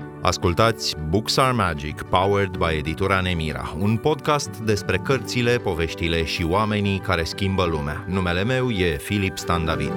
Ascultați Books Are Magic, powered by Editura Nemira, un podcast despre cărțile, poveștile și oamenii care schimbă lumea. Numele meu e Filip Stan David.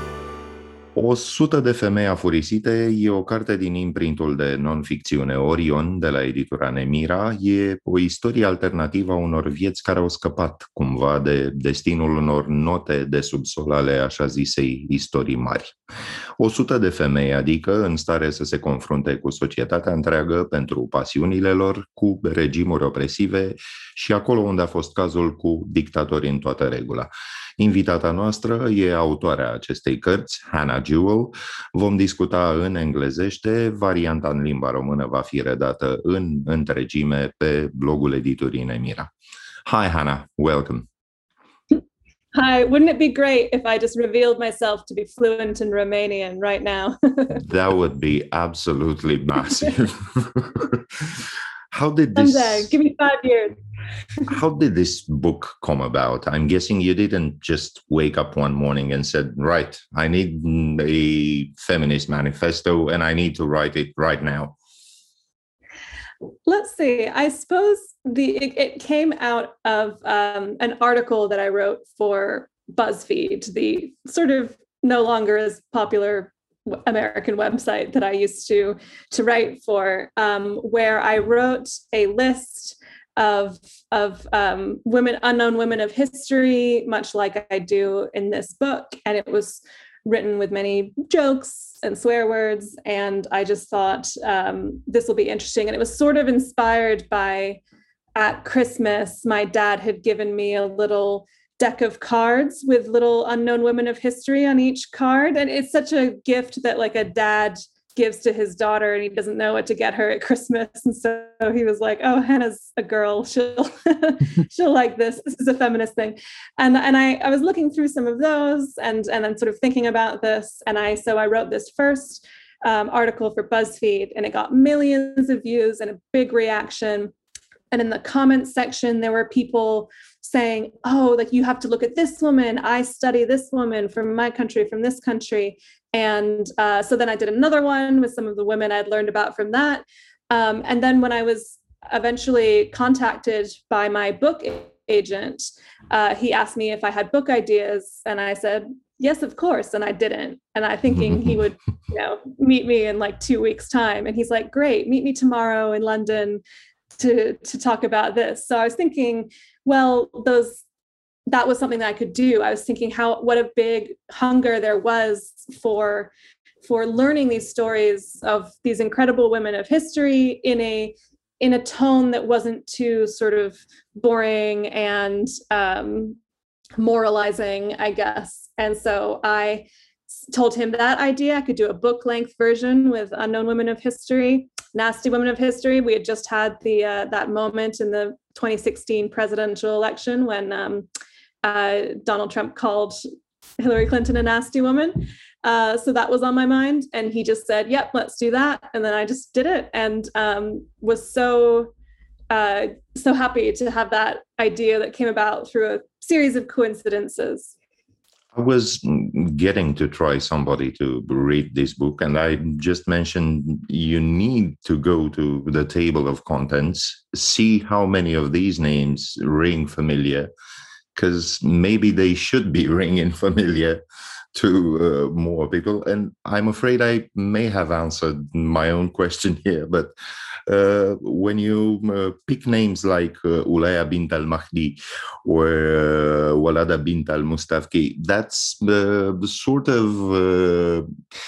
100 de femei afurisite e o carte din imprintul de non-ficțiune Orion de la Editura Nemira. E o istorie alternativă a unor vieți care au scăpat cumva de destinul unor note de subsol ale așa zisei istorii mari. 100 de femei, adică în stare să se confrunte cu societatea întreagă pentru pasiunile lor, cu regimuri opresive și acolo unde a fost cazul cu dictatori în toată regula. Invitata noastră e autoarea acestei cărți, Hannah Jewell. Vom discuta în englezește, varianta în limba română va fi redată în întregime pe blogul Editurii Nemira. Hi Hannah, welcome. Hi, wouldn't it be great if I just revealed myself to be fluent in Romanian right now? That would be absolutely massive. How did this... Someday, give me 5 years. How did this book come about? I'm guessing you didn't just wake up one morning and said, right, I need a feminist manifesto and I need to write it right now. Let's see. I suppose it came out of an article that I wrote for BuzzFeed, the sort of no longer as popular American website that I used to write for, where I wrote a list of women, unknown women of history, much like I do in this book, and it was written with many jokes and swear words, and I just thought this will be interesting. And it was sort of inspired by, at Christmas, my dad had given me a little deck of cards with little unknown women of history on each card, and it's such a gift that like a dad gives to his daughter and he doesn't know what to get her at Christmas, and so he was like, oh, Hannah's a girl, she'll she'll like this is a feminist thing. And I was looking through some of those and I'm sort of thinking about this, and so I wrote this first article for BuzzFeed, and it got millions of views and a big reaction. And in the comments section, there were people saying, oh, like, you have to look at this woman. I study this woman from my country, from this country. And so then I did another one with some of the women I'd learned about from that. And then when I was eventually contacted by my book agent, he asked me if I had book ideas. And I said, yes, of course. And I didn't. And I thinking he would, meet me in like 2 weeks' time. And he's like, great, meet me tomorrow in London to talk about this. So I was thinking, well, that was something that I could do. I was thinking what a big hunger there was for learning these stories of these incredible women of history in a tone that wasn't too sort of boring and moralizing, I guess. And so I told him that idea. I could do a book length version with unknown women of history, nasty women of history. We had just had that moment in the 2016 presidential election when Donald Trump called Hillary Clinton a nasty woman. So that was on my mind. And he just said, yep, let's do that. And then I just did it, and was so happy to have that idea that came about through a series of coincidences. I was getting to try somebody to read this book, and I just mentioned you need to go to the table of contents, see how many of these names ring familiar, because maybe they should be ringing familiar to more people. And I'm afraid I may have answered my own question here, but when you pick names like Ulaya bint al-Mahdi or Walada bint al-Mustafki, that's sort of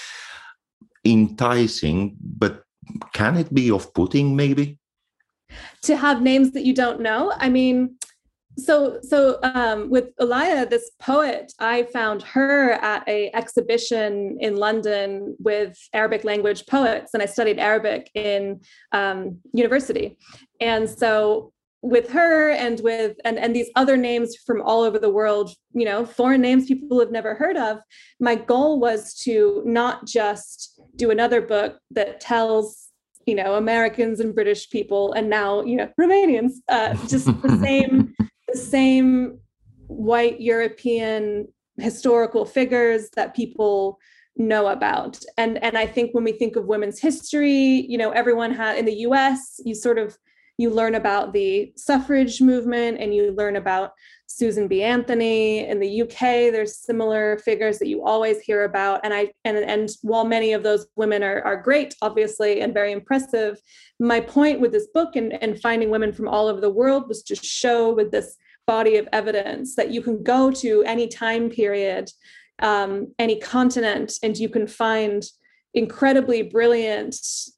enticing, but can it be off-putting maybe? To have names that you don't know? I mean, so with Ulaya, this poet, I found her at an exhibition in London with Arabic language poets, and I studied Arabic in university. And so with her and these other names from all over the world, foreign names people have never heard of, my goal was to not just do another book that tells Americans and British people, and now Romanians, just the same white European historical figures that people know about. And I think when we think of women's history, everyone had in the US, you learn about the suffrage movement and you learn about Susan B. Anthony. In the UK, there's similar figures that you always hear about. And while many of those women are great, obviously, and very impressive, my point with this book and finding women from all over the world was to show with this body of evidence that you can go to any time period, any continent, and you can find incredibly brilliant,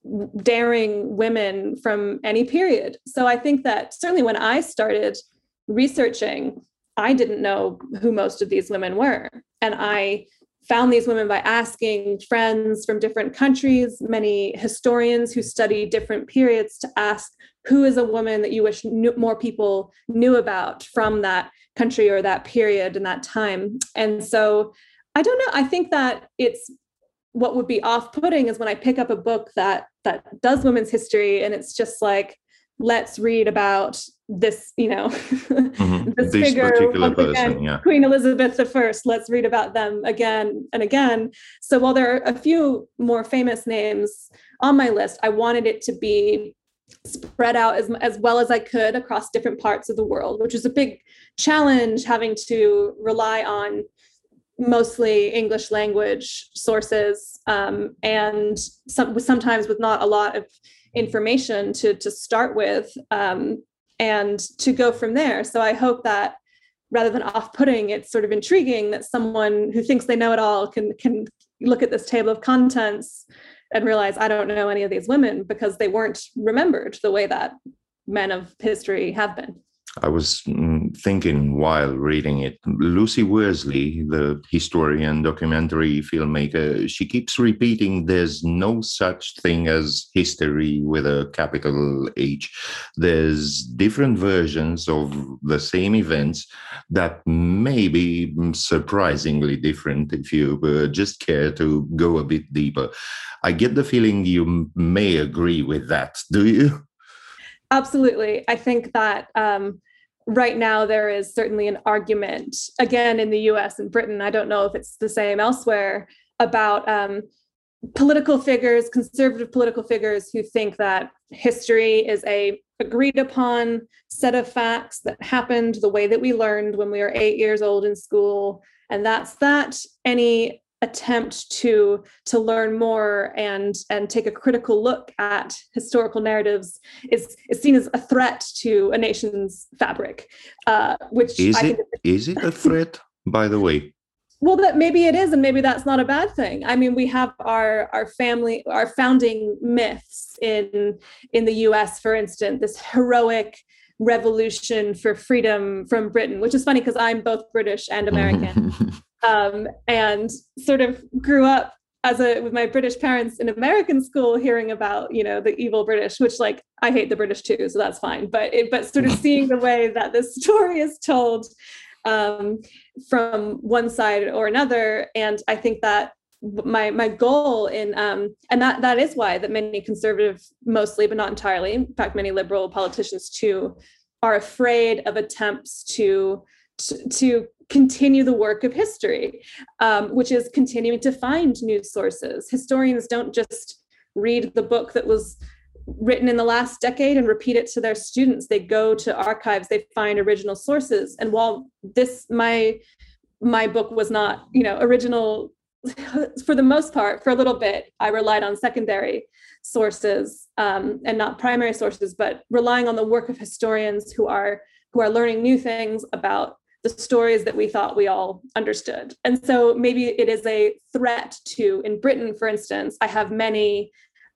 daring women from any period. So I think that certainly when I started researching, I didn't know who most of these women were. And I found these women by asking friends from different countries, many historians who study different periods, to ask, who is a woman that you wish more people knew about from that country or that period and that time? And so I don't know. I think that it's what would be off-putting is when I pick up a book that does women's history and it's just like, let's read about this, this figure, particular person, yeah. Queen Elizabeth I. Let's read about them again and again. So while there are a few more famous names on my list, I wanted it to be spread out as well as I could across different parts of the world, which is a big challenge, having to rely on mostly English language sources, and sometimes with not a lot of information to start with, and to go from there. So I hope that rather than off-putting, it's sort of intriguing that someone who thinks they know it all can look at this table of contents and realize, I don't know any of these women because they weren't remembered the way that men of history have been. I was thinking while reading it, Lucy Worsley, the historian, documentary filmmaker, she keeps repeating there's no such thing as history with a capital H. There's different versions of the same events that may be surprisingly different if you just care to go a bit deeper. I get the feeling you may agree with that. Do you? Absolutely. I think that right now there is certainly an argument, again, in the US and Britain, I don't know if it's the same elsewhere, about political figures, conservative political figures who think that history is a agreed upon set of facts that happened the way that we learned when we were 8 years old in school. And that's that. Any attempt to learn more and take a critical look at historical narratives is seen as a threat to a nation's fabric, which is it a threat, by the way? Well, that maybe it is, and maybe that's not a bad thing. I mean, we have our founding myths in the US, for instance, this heroic revolution for freedom from Britain, which is funny because I'm both British and American. And sort of grew up with my British parents in American school, hearing about, the evil British, which I hate the British too, so that's fine. But sort of seeing the way that this story is told from one side or another. And I think that my goal and that is why that many conservative, mostly, but not entirely, in fact, many liberal politicians too, are afraid of attempts to continue the work of history, which is continuing to find news sources. Historians don't just read the book that was written in the last decade and repeat it to their students. They go to archives, they find original sources. And while my book was not, original for the most part, for a little bit, I relied on secondary sources and not primary sources, but relying on the work of historians who are learning new things about the stories that we thought we all understood. And so maybe it is a threat to, in Britain, for instance, I have many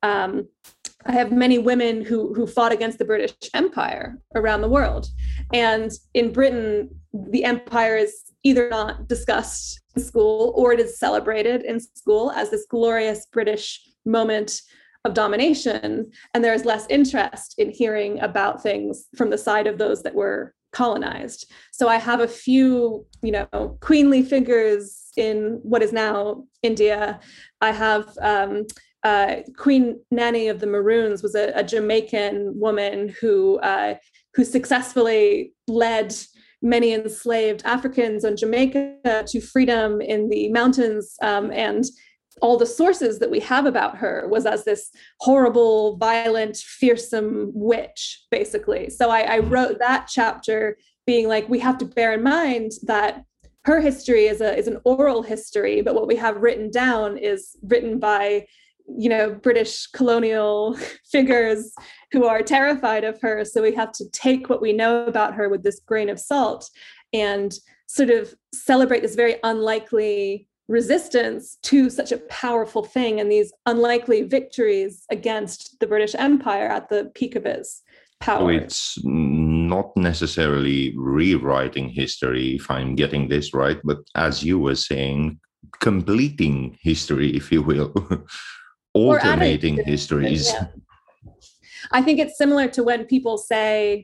women who fought against the British Empire around the world. And in Britain, the empire is either not discussed in school or it is celebrated in school as this glorious British moment of domination. And there's less interest in hearing about things from the side of those that were colonized. So I have a few, queenly figures in what is now India. I have Queen Nanny of the Maroons was a Jamaican woman who successfully led many enslaved Africans on Jamaica to freedom in the mountains, and all the sources that we have about her was as this horrible, violent, fearsome witch, basically. So I wrote that chapter being like, we have to bear in mind that her history is an oral history, but what we have written down is written by, British colonial figures who are terrified of her. So we have to take what we know about her with this grain of salt and sort of celebrate this very unlikely resistance to such a powerful thing and these unlikely victories against the British Empire at the peak of its power. So it's not necessarily rewriting history, if I'm getting this right, but as you were saying, completing history, if you will, alternating histories. Yeah. I think it's similar to when people say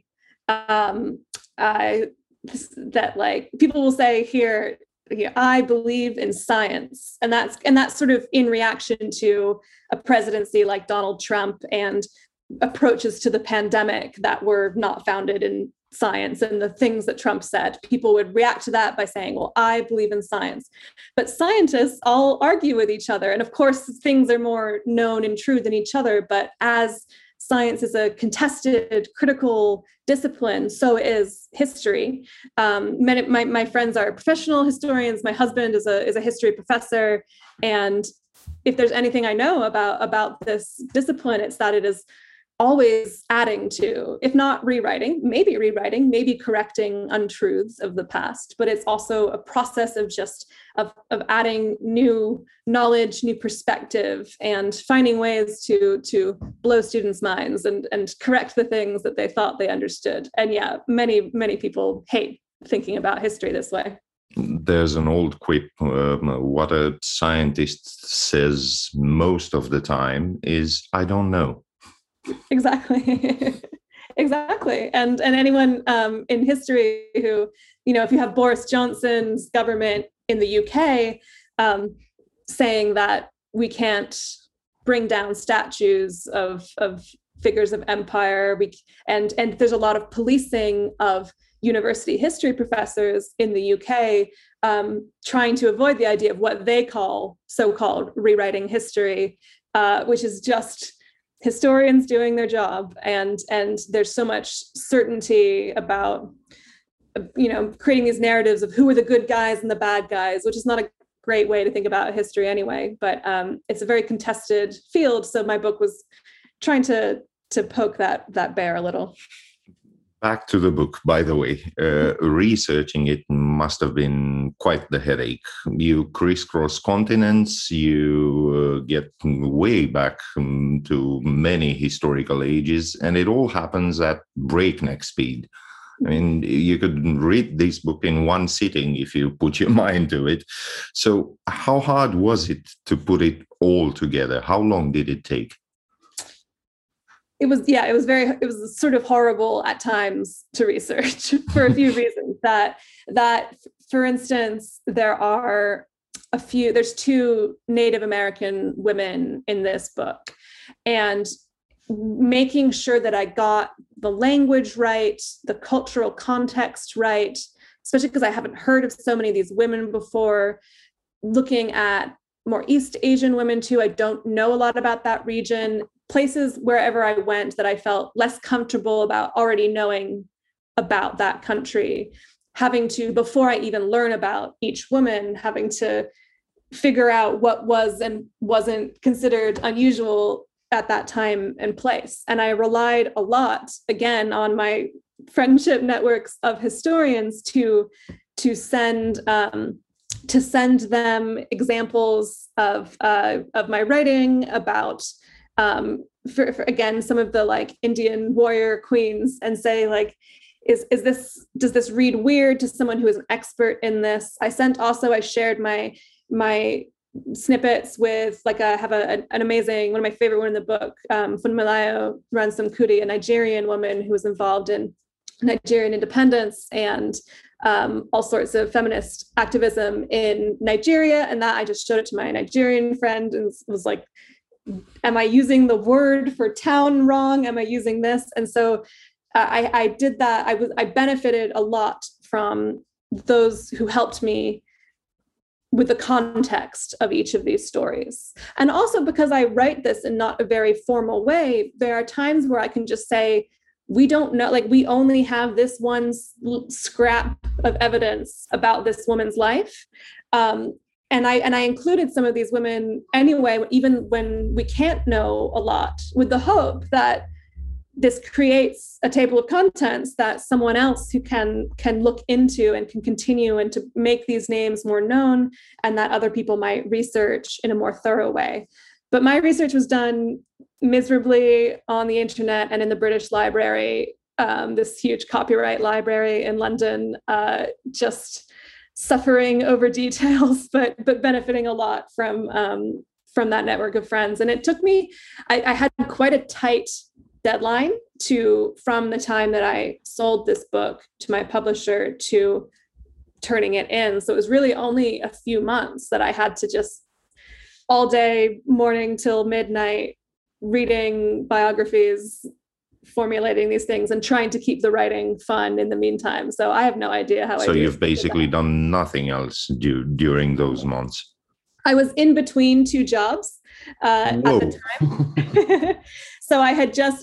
that, like, people will say here, I believe in science, and that's sort of in reaction to a presidency like Donald Trump and approaches to the pandemic that were not founded in science and the things that Trump said. People would react to that by saying, well, I believe in science. But scientists all argue with each other. And of course, things are more known and true than each other. But as science is a contested, critical discipline, so is history. My friends are professional historians. My husband is a history professor. And if there's anything I know about this discipline, it's that it is always adding to, if not rewriting, maybe correcting untruths of the past, but it's also a process of adding new knowledge, new perspective, and finding ways to blow students' minds and correct the things that they thought they understood. And yeah, many people hate thinking about history this way. There's an old quip, what a scientist says most of the time is, I don't know. Exactly. Exactly. And anyone in history who, if you have Boris Johnson's government in the UK saying that we can't bring down statues of figures of empire, and there's a lot of policing of university history professors in the UK trying to avoid the idea of what they call so-called rewriting history, which is just historians doing their job, and there's so much certainty about creating these narratives of who are the good guys and the bad guys, which is not a great way to think about history anyway, but it's a very contested field. So my book was trying to poke that bear a little. Back to the book, by the way, researching it must have been quite the headache. You crisscross continents, you get way back to many historical ages, and it all happens at breakneck speed. I mean, you could read this book in one sitting if you put your mind to it. So how hard was it to put it all together? How long did it take? It was sort of horrible at times to research for a few reasons. That for instance, there's two Native American women in this book, and making sure that I got the language right, the cultural context right, especially because I haven't heard of so many of these women before. Looking at more East Asian women too, I don't know a lot about that region. Places wherever I went that I felt less comfortable about already knowing about that country, having to, before I even learn about each woman, having to figure out what was and wasn't considered unusual at that time and place. And I relied a lot, again, on my friendship networks of historians to send them examples of my writing about for again, some of the like Indian warrior queens, and say like, does this read weird to someone who is an expert in this? I shared my snippets with, like, I have an amazing, one of my favorite one in the book, Funmilayo Ransome-Kuti, a Nigerian woman who was involved in Nigerian independence and all sorts of feminist activism in Nigeria. And that I just showed it to my Nigerian friend and was like, am I using the word for town wrong? Am I using this? And so I did that. I benefited a lot from those who helped me with the context of each of these stories. And also because I write this in not a very formal way, there are times where I can just say, we don't know, like we only have this one scrap of evidence about this woman's life. And I included some of these women anyway, even when we can't know a lot, with the hope that this creates a table of contents that someone else who can look into and can continue and to make these names more known, and that other people might research in a more thorough way. But my research was done miserably on the internet and in the British Library, this huge copyright library in London, just suffering over details, but benefiting a lot from that network of friends. And it took me, I had quite a tight deadline from the time that I sold this book to my publisher to turning it in. So it was really only a few months that I had to just all day, morning till midnight, reading biographies, formulating these things, and trying to keep the writing fun in the meantime. So I have no idea how. So you've basically done nothing else during those months. I was in between two jobs at the time. So I had just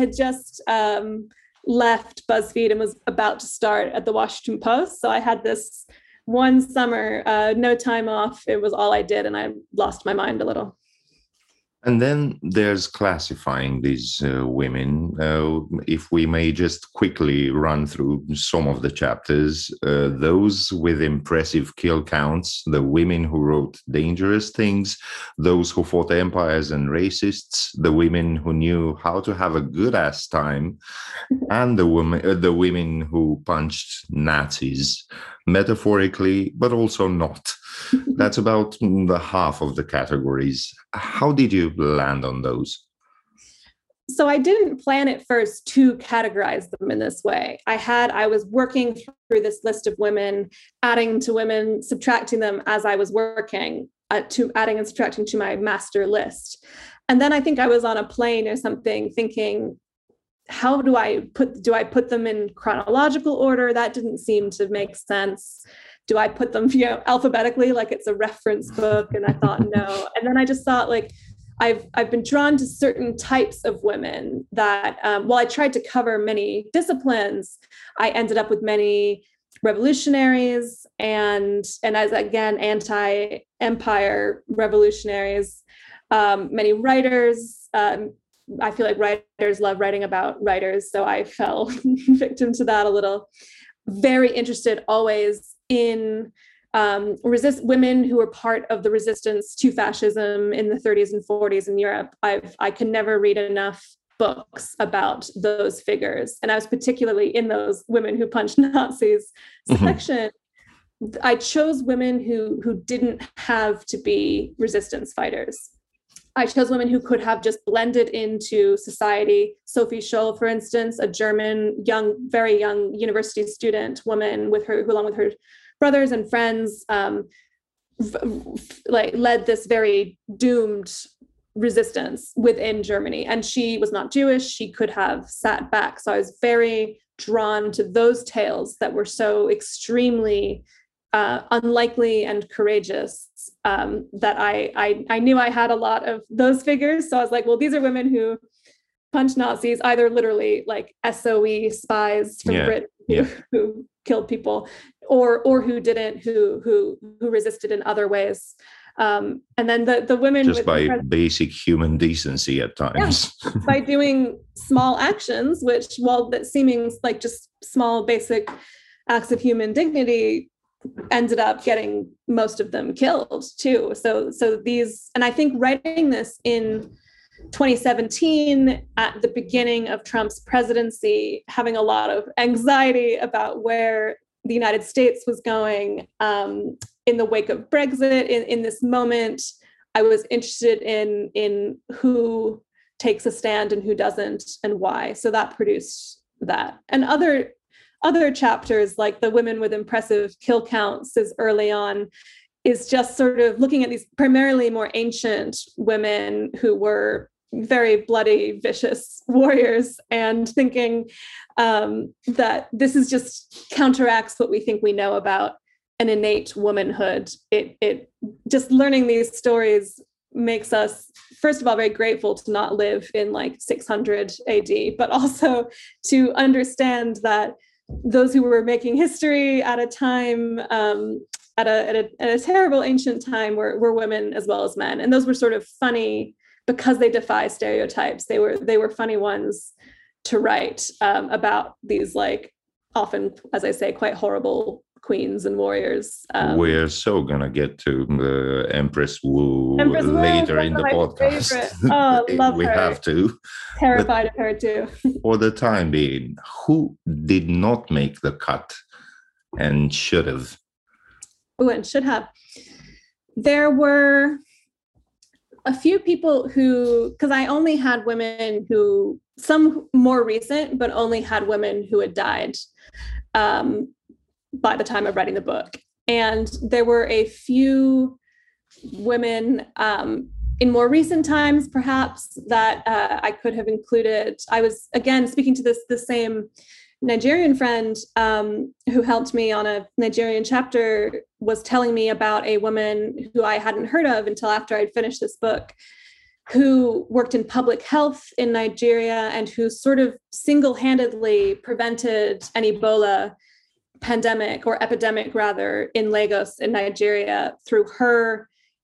left BuzzFeed and was about to start at the Washington Post. So I had this one summer, no time off. It was all I did, and I lost my mind a little. And then there's classifying these women. If we may just quickly run through some of the chapters, those with impressive kill counts, the women who wrote dangerous things, those who fought empires and racists, the women who knew how to have a good ass time, and the women who punched Nazis, metaphorically, but also not. That's about the half of the categories. How did you land on those? So I didn't plan at first to categorize them in this way. I was working through this list of women, adding to women, subtracting them as I was working, adding and subtracting to my master list. And then I think I was on a plane or something thinking, how do I put them in chronological order? That didn't seem to make sense. Do I put them, alphabetically, like it's a reference book? And I thought, no. And then I just thought, like, I've been drawn to certain types of women that, while I tried to cover many disciplines, I ended up with many revolutionaries and as, again, anti-empire revolutionaries, many writers. I feel like writers love writing about writers, so I fell victim to that a little. Very interested always in women who were part of the resistance to fascism in the 30s and 40s in Europe. I can never read enough books about those figures. And I was particularly in those women who punched Nazis section. I chose women who didn't have to be resistance fighters. I chose women who could have just blended into society. Sophie Scholl, for instance, a German, very young university student woman who along with her brothers and friends, led this very doomed resistance within Germany. And she was not Jewish. She could have sat back. So I was very drawn to those tales that were so extremely unlikely and courageous, that I knew I had a lot of those figures. So I was like, well, these are women who punched Nazis, either literally like SOE spies from Britain who killed people, or who didn't, who resisted in other ways. And then the women just by basic human decency at times, by doing small actions, which, while that seeming like just small basic acts of human dignity, ended up getting most of them killed too. So these, and I think writing this in 2017 at the beginning of Trump's presidency, having a lot of anxiety about where the United States was going in the wake of Brexit, in this moment, I was interested in who takes a stand and who doesn't and why. So that produced that. And other chapters, like the women with impressive kill counts is early on, is just sort of looking at these primarily more ancient women who were very bloody, vicious warriors, and thinking that this is just counteracts what we think we know about an innate womanhood. It just learning these stories makes us, first of all, very grateful to not live in like 600 AD, but also to understand that those who were making history at a time, at a terrible ancient time, were women as well as men. And those were sort of funny because they defy stereotypes. They were funny ones to write about these, like, often, as I say, quite horrible queens and warriors. We're so gonna get to the Empress Wu later in the podcast. Oh, love we her. have to. Terrified of her too. For the time being, who did not make the cut and should have? Oh, and should have. There were a few people who, because I only had women who, some more recent, but only had women who had died by the time of writing the book. And there were a few women in more recent times, perhaps, that I could have included. I was, again, speaking to the same Nigerian friend who helped me on a Nigerian chapter, was telling me about a woman who I hadn't heard of until after I'd finished this book, who worked in public health in Nigeria and who sort of single-handedly prevented an Ebola pandemic, or epidemic rather, in Lagos in Nigeria, through her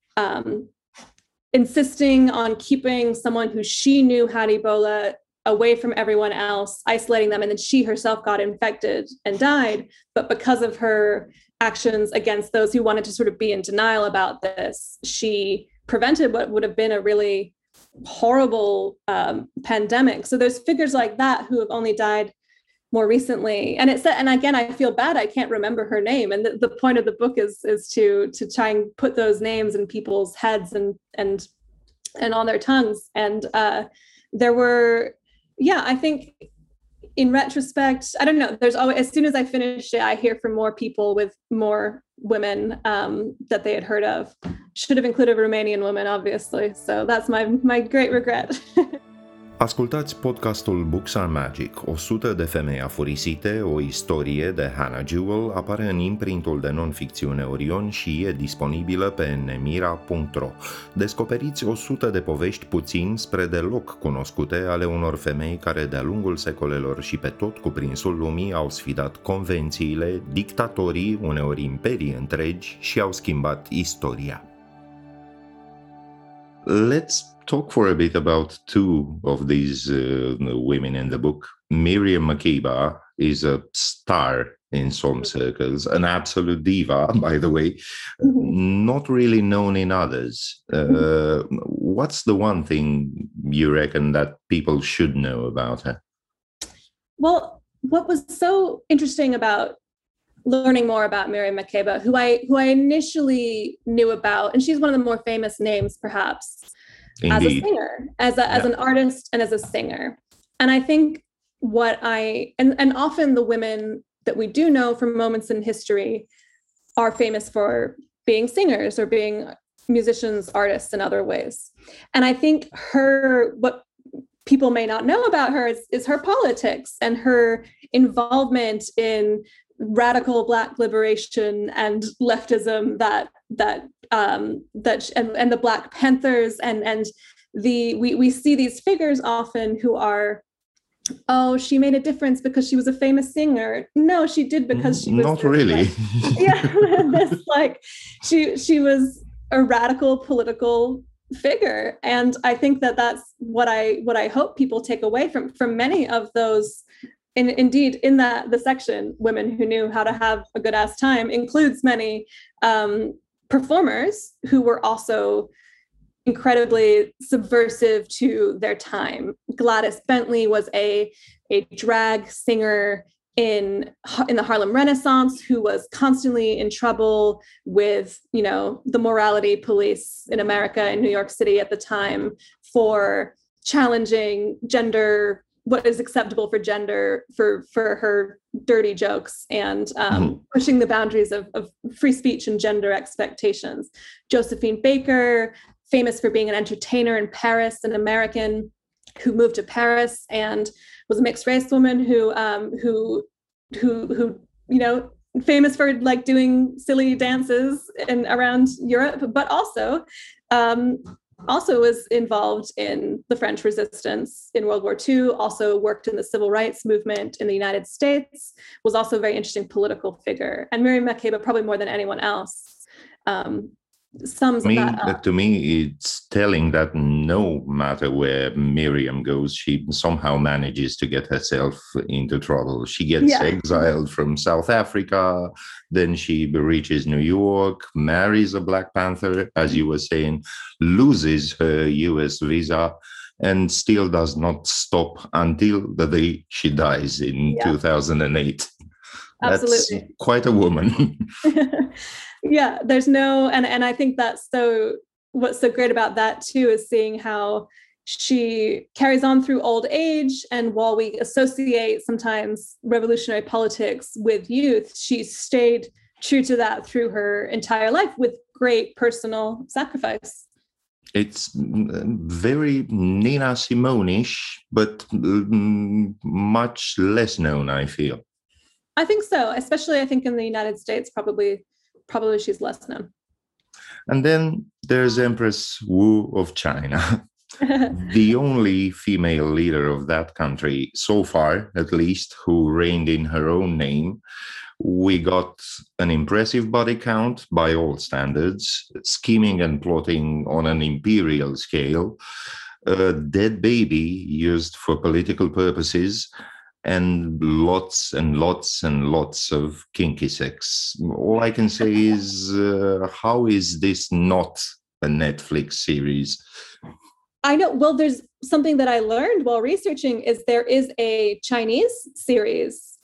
insisting on keeping someone who she knew had Ebola away from everyone else, isolating them, and then she herself got infected and died. But because of her actions against those who wanted to sort of be in denial about this, she prevented what would have been a really horrible pandemic. So there's figures like that who have only died more recently. And and again, I feel bad, I can't remember her name. And the point of the book is to try and put those names in people's heads and on their tongues. And there were, I think in retrospect, I don't know, there's always, as soon as I finish it, I hear from more people with more women that they had heard of. Should have included a Romanian woman, obviously. So that's my great regret. Ascultați podcastul Books Are Magic. 100 de femei afurisite, o istorie de Hannah Jewell, apare în imprintul de non-ficțiune Orion și e disponibilă pe nemira.ro. Descoperiți 100 de povești puțin spre deloc cunoscute ale unor femei care de-a lungul secolelor și pe tot cuprinsul lumii au sfidat convențiile, dictatorii, uneori imperii întregi, și au schimbat istoria. Let's talk for a bit about two of these women in the book. Miriam Makeba is a star in some circles, an absolute diva, by the way, not really known in others. What's the one thing you reckon that people should know about her? Well, what was so interesting about learning more about Miriam Makeba, who I initially knew about, and she's one of the more famous names, perhaps, Indeed. as a singer, as an artist and as a singer. And I think and often the women that we do know from moments in history are famous for being singers or being musicians, artists in other ways. And I think what people may not know about her is her politics and her involvement in radical Black liberation and leftism and the Black Panthers and we see these figures often who are, oh, she made a difference because she was a famous singer. No, she did because she was not really. This like she was a radical political figure, and I think that's what I hope people take away from many of those. Indeed, in the section, Women Who Knew How to Have a Good Ass Time includes many performers who were also incredibly subversive to their time. Gladys Bentley was a drag singer in the Harlem Renaissance who was constantly in trouble with, the morality police in America, in New York City at the time, for challenging gender, what is acceptable for gender, for her dirty jokes, and pushing the boundaries of free speech and gender expectations. Josephine Baker, famous for being an entertainer in Paris, an American who moved to Paris and was a mixed race woman who famous for like doing silly dances around Europe, but also was involved in the French resistance in World War II, also worked in the civil rights movement in the United States, was also a very interesting political figure. And Miriam Makeba, probably more than anyone else, sums that up. To me, it's telling that no matter where Miriam goes, she somehow manages to get herself into trouble. She gets exiled from South Africa, then she reaches New York, marries a Black Panther, as you were saying, loses her US visa, and still does not stop until the day she dies in 2008. Absolutely. That's quite a woman. Yeah, there's no, and I think that's what's so great about that too, is seeing how she carries on through old age. And while we associate sometimes revolutionary politics with youth, she stayed true to that through her entire life with great personal sacrifice. It's very Nina Simone-ish, but much less known, I feel. I think so, especially I think in the United States, probably she's less known. And then there's Empress Wu of China, the only female leader of that country so far, at least, who reigned in her own name. We got an impressive body count by all standards, scheming and plotting on an imperial scale, a dead baby used for political purposes, and lots and lots and lots of kinky sex. All I can say is, how is this not a Netflix series? I know. Well, there's something that I learned while researching is there is a Chinese series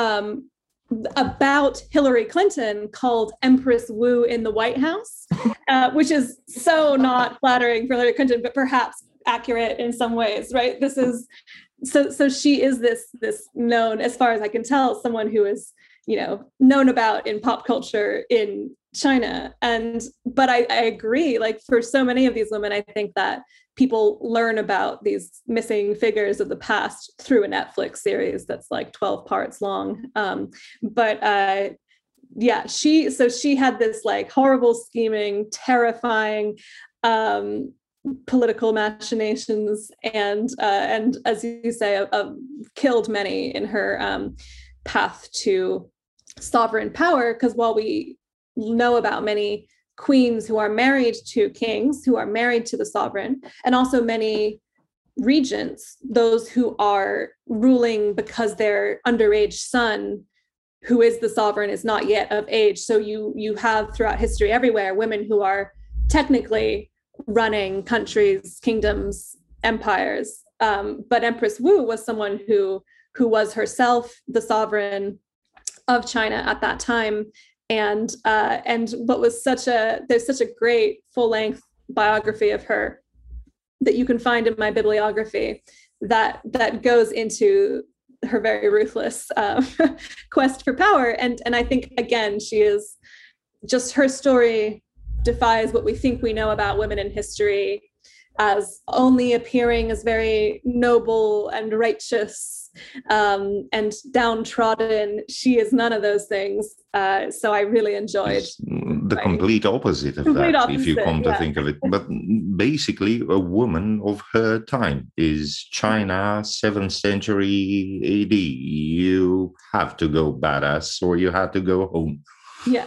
about Hillary Clinton called Empress Wu in the White House, which is so not flattering for Hillary Clinton, but perhaps accurate in some ways, right? This is so she is this known, as far as I can tell, someone who is, known about in pop culture in China. But I agree, like for so many of these women, I think that people learn about these missing figures of the past through a Netflix series that's like 12 parts long. She had this like horrible scheming, terrifying political machinations, and as you say, killed many in her path to sovereign power. Because while we know about many queens who are married to kings, who are married to the sovereign, and also many regents, those who are ruling because their underage son, who is the sovereign, is not yet of age. So you have throughout history everywhere women who are technically running countries, kingdoms, empires. But Empress Wu was someone who was herself the sovereign of China at that time. And what was there's such a great full-length biography of her that you can find in my bibliography that goes into her very ruthless quest for power. And I think, again, she is just, her story defies what we think we know about women in history as only appearing as very noble and righteous and downtrodden. She is none of those things. So I really enjoyed it's the complete opposite of that, if you come to think of it. But basically, a woman of her time. Is China 7th century AD? You have to go badass, or you have to go home. Yeah.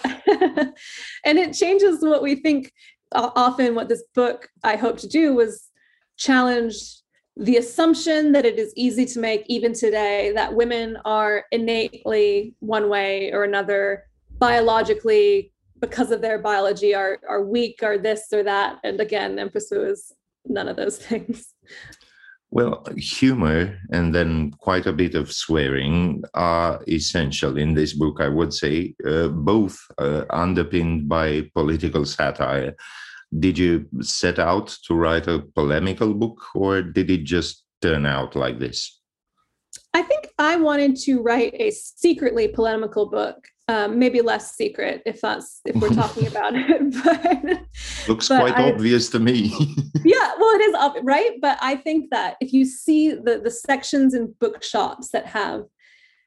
And it changes what we think. Often what this book I hope to do was challenge the assumption that it is easy to make even today, that women are innately one way or another, biologically, because of their biology, are weak, or this or that. And again, Empress Wu is none of those things. Well, humor and then quite a bit of swearing are essential in this book, I would say, both underpinned by political satire. Did you set out to write a polemical book, or did it just turn out like this? I think I wanted to write a secretly polemical book, maybe less secret if we're talking about it. Looks quite obvious to me. Yeah, well, it is obvious, right? But I think that if you see the sections in bookshops that have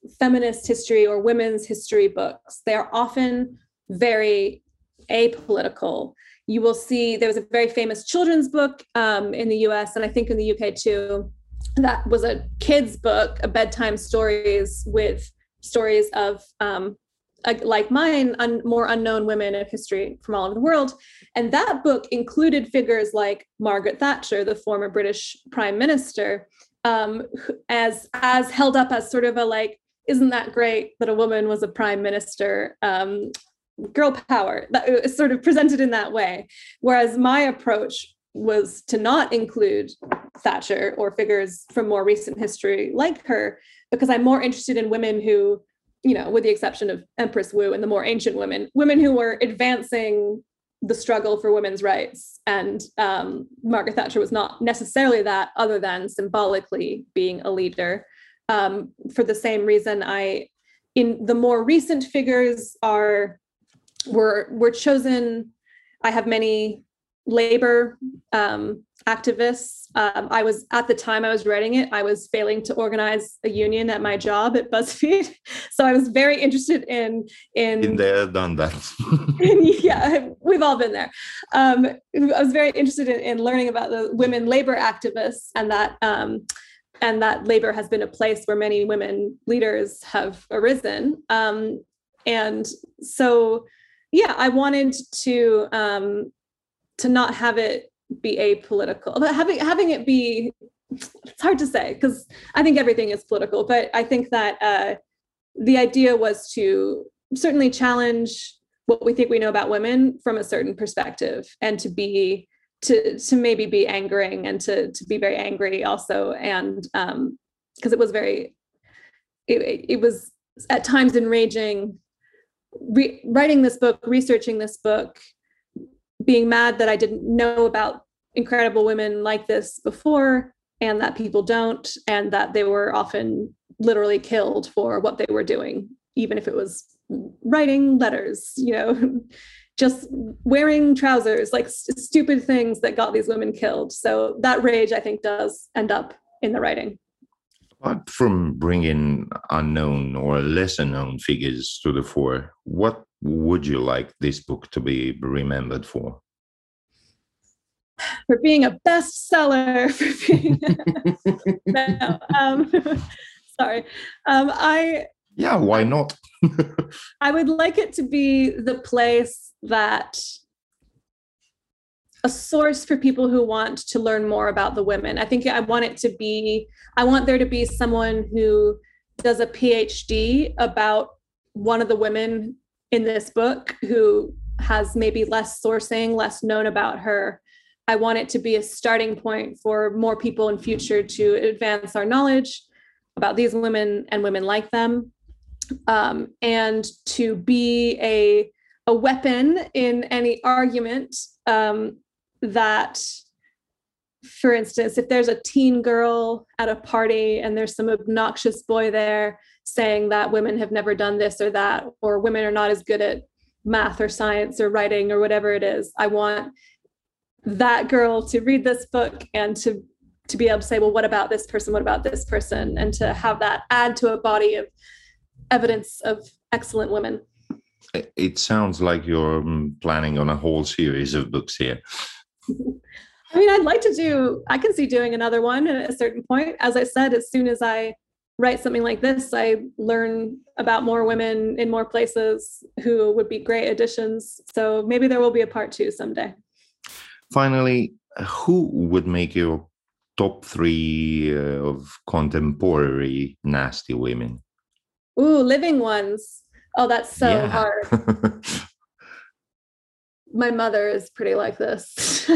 feminist history or women's history books, they're often very apolitical. You will see there was a very famous children's book in the US, and I think in the UK too, that was a kid's book, a bedtime stories with stories of like mine, more unknown women of history from all over the world. And that book included figures like Margaret Thatcher, the former British Prime Minister, as held up as sort of a like, isn't that great that a woman was a prime minister? Girl power, that is sort of presented in that way. Whereas my approach was to not include Thatcher or figures from more recent history like her, because I'm more interested in women who, you know, with the exception of Empress Wu and the more ancient women who were advancing the struggle for women's rights. And Margaret Thatcher was not necessarily that, other than symbolically being a leader. For the same reason, in the more recent figures were chosen. I have many labor activists. I was, at the time I was writing it, I was failing to organize a union at my job at BuzzFeed. So I was very interested in there, done that. Yeah, we've all been there. I was very interested in learning about the women labor activists, and that labor has been a place where many women leaders have arisen. And so, yeah, I wanted to not have it be apolitical, but having it be, it's hard to say because I think everything is political, but I think that the idea was to certainly challenge what we think we know about women from a certain perspective, and to maybe be angering, and to be very angry also. And because it was at times enraging writing this book, researching this book, being mad that I didn't know about incredible women like this before, and that people don't, and that they were often literally killed for what they were doing, even if it was writing letters, you know, just wearing trousers, like stupid things that got these women killed. So that rage, I think, does end up in the writing. Apart from bringing unknown or lesser known figures to the fore, what would you like this book to be remembered for? For being a bestseller, for being no, sorry. Yeah, why not? I would like it to be the place that a source for people who want to learn more about the women. I think I want there to be someone who does a PhD about one of the women in this book who has maybe less sourcing, less known about her. I want it to be a starting point for more people in future to advance our knowledge about these women and women like them, and to be a weapon in any argument that, for instance, if there's a teen girl at a party and there's some obnoxious boy there saying that women have never done this or that, or women are not as good at math or science or writing or whatever it is, I want that girl to read this book and to be able to say, well, what about this person? What about this person? And to have that add to a body of evidence of excellent women. It sounds like you're planning on a whole series of books here. I mean, I can see doing another one at a certain point. As I said, as soon as I write something like this, I learn about more women in more places who would be great additions. So maybe there will be a part 2 someday. Finally, who would make your top 3 of contemporary nasty women? Ooh, living ones. Oh, that's so hard. My mother is pretty like this.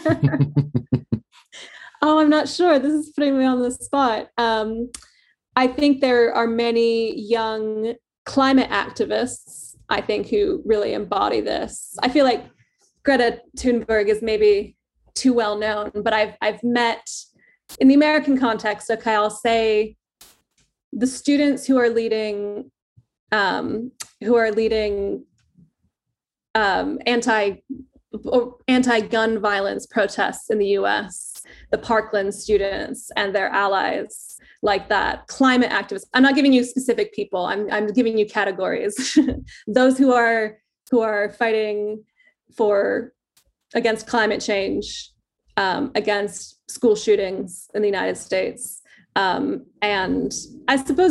Oh, I'm not sure. This is putting me on the spot. I think there are many young climate activists, I think, who really embody this. I feel like Greta Thunberg is maybe too well known, but I've met, in the American context, okay, I'll say the students who are leading anti-gun violence protests in the US, the Parkland students and their allies, like that. Climate activists. I'm not giving you specific people. I'm giving you categories. Those who are fighting against climate change, against school shootings in the United States. And I suppose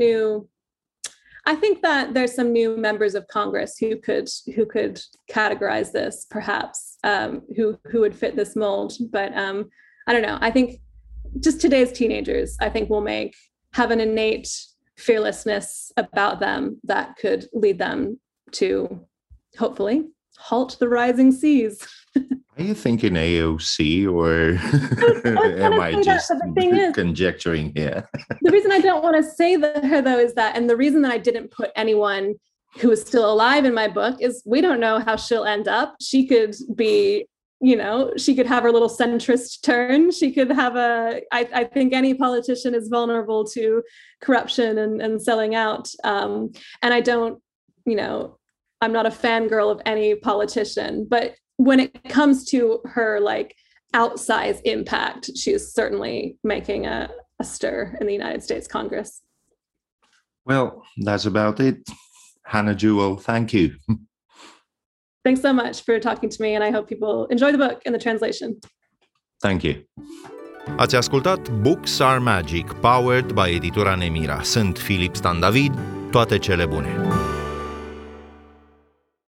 I think that there's some new members of Congress who could categorize this, perhaps, who would fit this mold. But I don't know. I think just today's teenagers, I think, will have an innate fearlessness about them that could lead them to, hopefully, halt the rising seas. Are you thinking AOC, or am I just conjecturing here? The reason I don't want to say her, though, is that, and the reason that I didn't put anyone who is still alive in my book is we don't know how she'll end up. She could be, she could have her little centrist turn. She could have I think any politician is vulnerable to corruption and selling out. And I don't, I'm not a fangirl of any politician, but when it comes to her outsized impact, she is certainly making a stir in the United States Congress. Well, that's about it. Hannah Jewell, thank you. Thanks so much for talking to me, and I hope people enjoy the book and the translation. Thank you. Ați ascultat Books Are Magic, powered by editura Nemira. Sunt Filip Stan David, toate cele bune!